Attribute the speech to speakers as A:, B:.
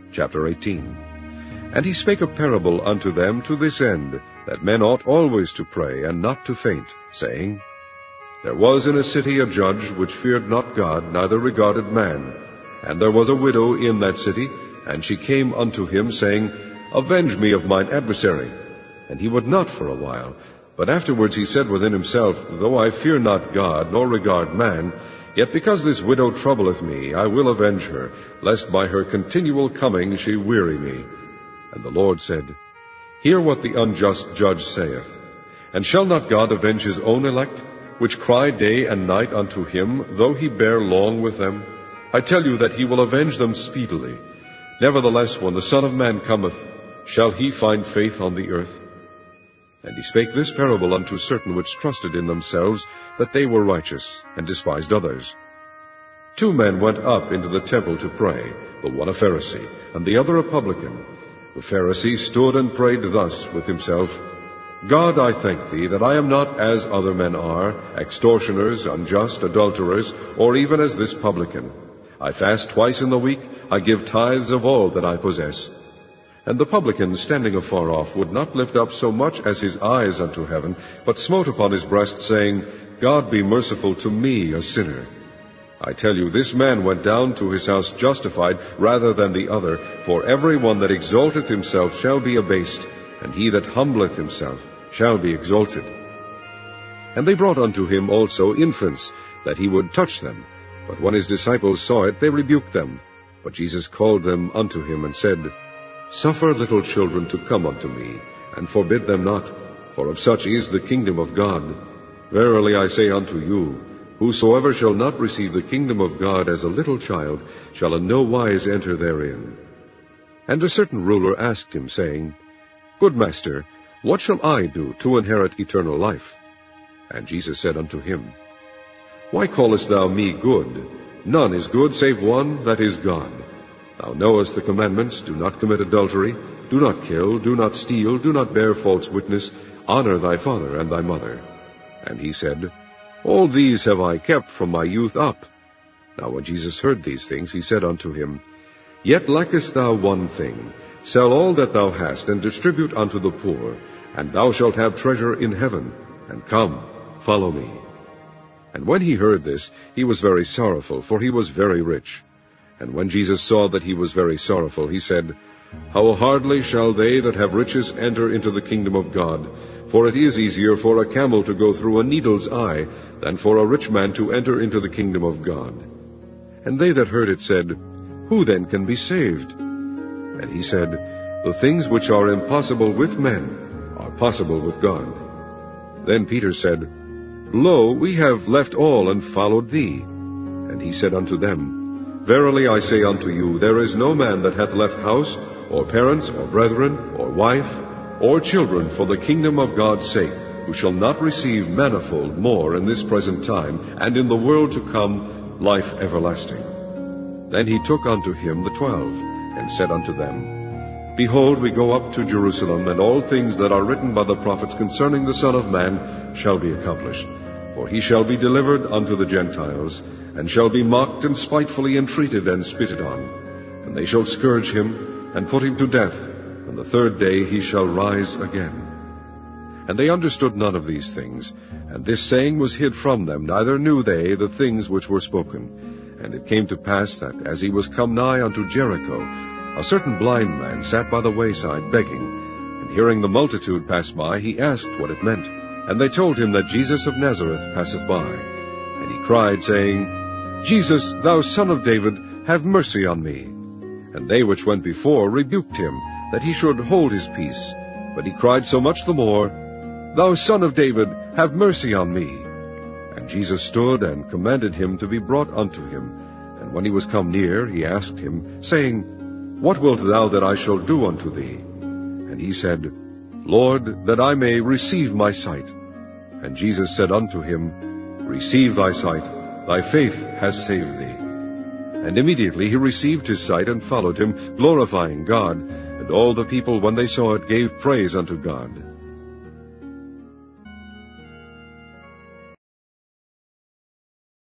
A: Chapter 18. And he spake a parable unto them to this end, that men ought always to pray, and not to faint, saying, There was in a city a judge which feared not God, neither regarded man. And there was a widow in that city, and she came unto him, saying, Avenge me of mine adversary. And he would not for a while. But afterwards he said within himself, Though I fear not God, nor regard man, yet because this widow troubleth me, I will avenge her, lest by her continual coming she weary me. And the Lord said, Hear what the unjust judge saith. And shall not God avenge his own elect, which cry day and night unto him, though he bear long with them? I tell you that he will avenge them speedily. Nevertheless, when the Son of Man cometh, shall he find faith on the earth? And he spake this parable unto certain which trusted in themselves that they were righteous, and despised others. 2 men went up into the temple to pray, the one a Pharisee, and the other a publican. The Pharisee stood and prayed thus with himself, God, I thank thee that I am not as other men are, extortioners, unjust, adulterers, or even as this publican. I fast twice in the week, I give tithes of all that I possess. And the publican, standing afar off, would not lift up so much as his eyes unto heaven, but smote upon his breast, saying, God be merciful to me, a sinner. I tell you, this man went down to his house justified rather than the other, for every one that exalteth himself shall be abased, and he that humbleth himself shall be exalted. And they brought unto him also infants, that he would touch them. But when his disciples saw it, they rebuked them. But Jesus called them unto him, and said, Suffer little children to come unto me, and forbid them not, for of such is the kingdom of God. Verily I say unto you, whosoever shall not receive the kingdom of God as a little child shall in no wise enter therein. And a certain ruler asked him, saying, Good master, what shall I do to inherit eternal life? And Jesus said unto him, Why callest thou me good? None is good save one, that is God. Thou knowest the commandments, do not commit adultery, do not kill, do not steal, do not bear false witness, honor thy father and thy mother. And he said, All these have I kept from my youth up. Now when Jesus heard these things, he said unto him, Yet lackest thou one thing. Sell all that thou hast, and distribute unto the poor, and thou shalt have treasure in heaven. And come, follow me. And when he heard this, he was very sorrowful, for he was very rich. And when Jesus saw that he was very sorrowful, he said, How hardly shall they that have riches enter into the kingdom of God? For it is easier for a camel to go through a needle's eye, than for a rich man to enter into the kingdom of God. And they that heard it said, Who then can be saved? And he said, The things which are impossible with men are possible with God. Then Peter said, Lo, we have left all and followed thee. And he said unto them, Verily I say unto you, there is no man that hath left house, or parents, or brethren, or wife, or children for the kingdom of God's sake, who shall not receive manifold more in this present time, and in the world to come life everlasting. Then he took unto him the 12, and said unto them, Behold, we go up to Jerusalem, and all things that are written by the prophets concerning the Son of Man shall be accomplished. For he shall be delivered unto the Gentiles, and shall be mocked and spitefully entreated and spitted on. And they shall scourge him, and put him to death, and the 3rd day he shall rise again. And they understood none of these things, and this saying was hid from them, neither knew they the things which were spoken. And it came to pass that, as he was come nigh unto Jericho, a certain blind man sat by the wayside begging. And hearing the multitude pass by, he asked what it meant. And they told him that Jesus of Nazareth passeth by. And he cried, saying, Jesus, thou Son of David, have mercy on me. And they which went before rebuked him, that he should hold his peace. But he cried so much the more, Thou Son of David, have mercy on me. And Jesus stood and commanded him to be brought unto him. And when he was come near, he asked him, saying, What wilt thou that I shall do unto thee? And he said, Lord, that I may receive my sight. And Jesus said unto him, Receive thy sight, thy faith has saved thee. And immediately he received his sight, and followed him, glorifying God. And all the people, when they saw it, gave praise unto God.